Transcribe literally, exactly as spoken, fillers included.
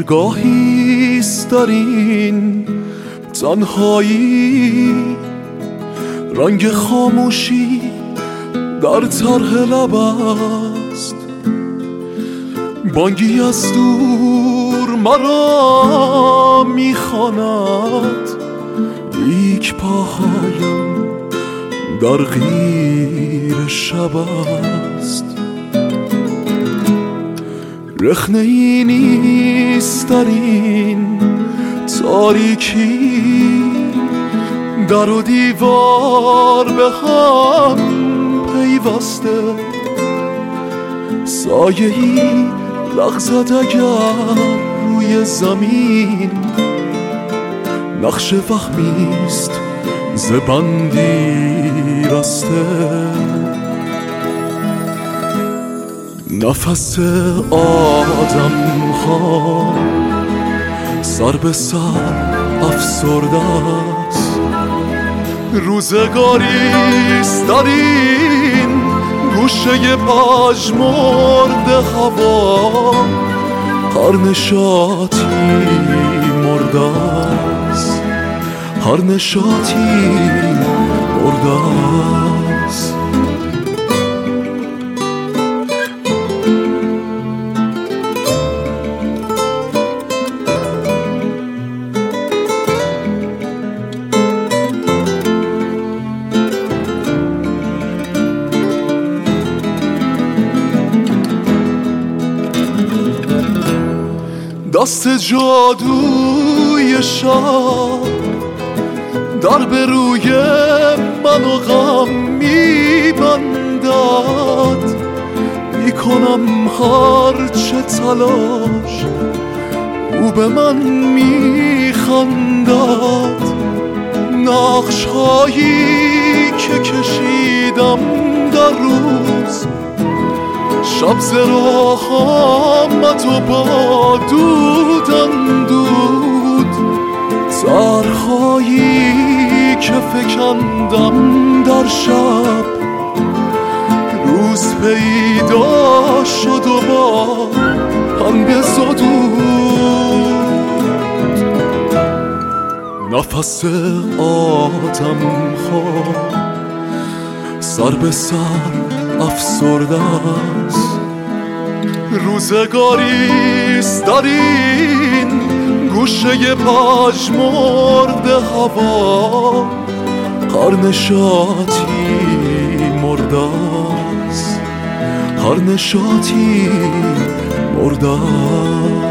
گاهیست در این تنهایی، رنگ خاموشی در طرح لب است. بانگی از دور مرا میخواند، لیک پاهایم در غیر شب است. رخنه ای نیست در این تاریکی، در و دیوار به هم پیوسته. سایه‌ای لغزد اگر روی زمین، نقش وهمیست ز بندی رسته. نفس آدم ها سر به سر افسرده است. روزگاریست در این گوشه پژمرده هوا، هر نشاطی مرده است، هر نشاطی مرده است. دست جادوی شب در به روی من و غم میبندد. میکنم هر چه تلاش، او به من میخندد. نقش هایی که کشیدم در روز، شب ز راه آمد و با دود اندود. طرح‌هایی که فکندم در شب، روز پیدا شد و با هم بزدود. نفس آدم ها سر به سر افسرده است. روزگاریست در این گوشه پژمرده هوا، هر نشاطی مرده است، هر نشاطی مرده است.